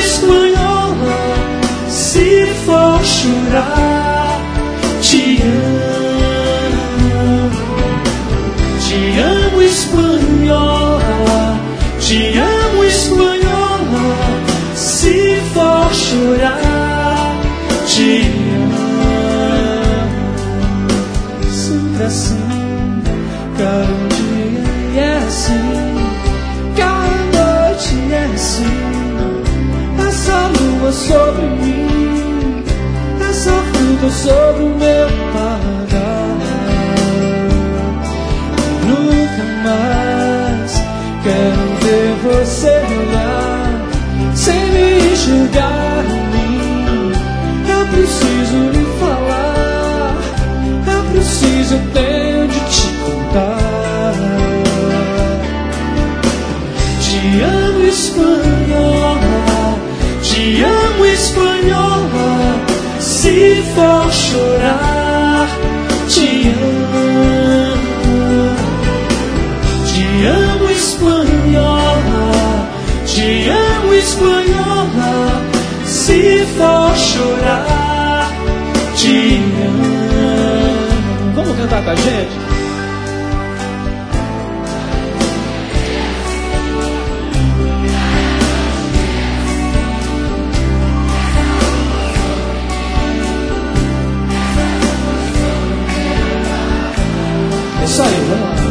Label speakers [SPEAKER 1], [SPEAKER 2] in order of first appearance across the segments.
[SPEAKER 1] espanhola, se for chorar, te amo. Te amo, espanhola, te amo, espanhola, se for chorar, te amo. Sempre assim, cada dia é assim, cada noite é assim. Essa lua sobre mim, essa fruta sobre o meu paladar. Nunca mais quero ver você olhar sem me enxergar em mim. Eu preciso lhe falar, eu preciso, eu tenho de te contar. Te amo, espanhola, te amo, espanhola, se for chorar, te amo. Te amo, espanhola, te amo, espanhola, se for chorar, te amo. Vamos cantar com a gente? É isso aí, vamos lá.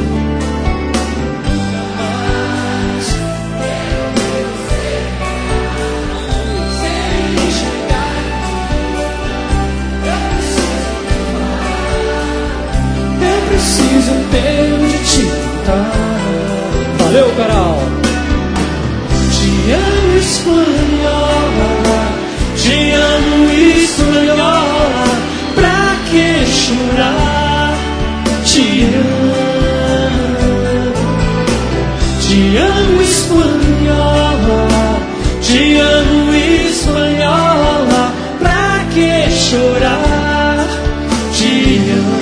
[SPEAKER 1] Preciso, eu tenho de te contar. Valeu, Carol. Te amo, espanhola, te amo, espanhola, pra que chorar? Te amo, espanhola, te amo, espanhola, pra que chorar? Te amo.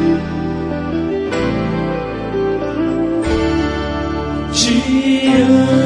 [SPEAKER 1] Te amo.